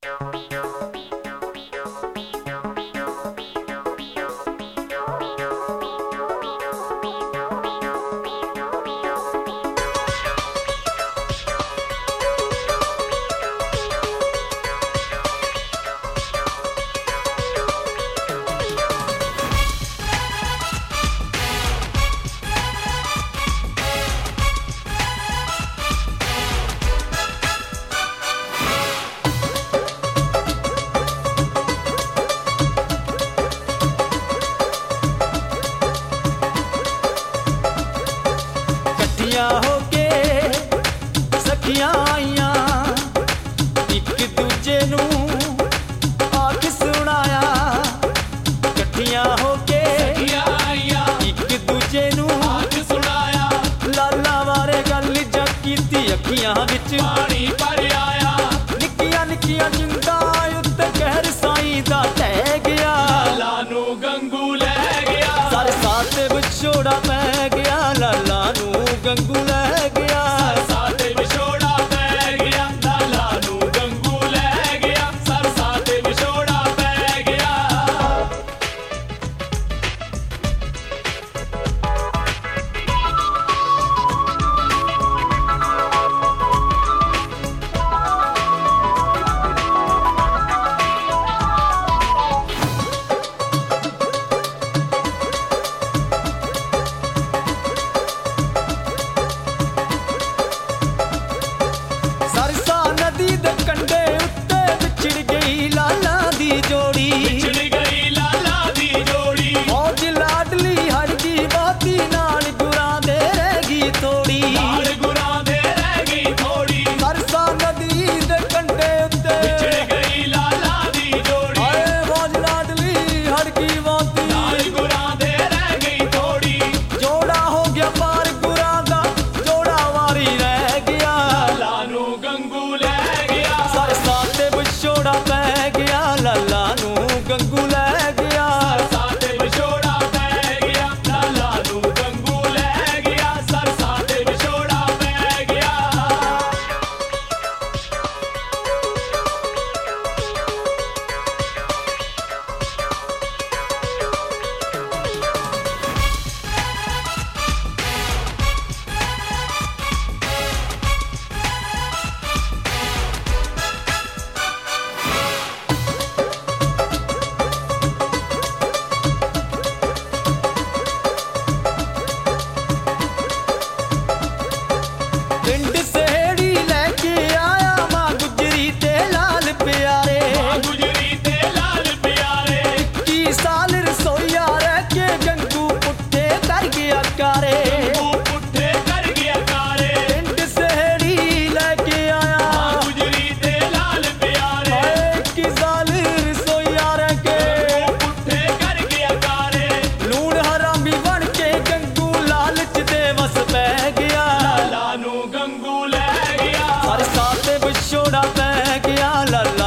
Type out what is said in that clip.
हो के सखियां आईयां एक दूजे नू आख सुनाया। कट्ठियां हो के एक दूजे नू आख सुनाया। लाला बारे गल जा कीती अखियां विच पानी भर आया। निक्कियां निक्कियां जिंदा उत्ते कहर साईं दा टह गया। लाला नू गंगू लै गया। सारे साथ विछोड़ा पै गया। लाला नू गंगू लै गया। साथ विछोड़ा पै गया। लाला नू गंगू लै गया। साथ विछोड़ा पै गया। गंगू लै गया। सारे साथ विछोड़ा पै गया। लाला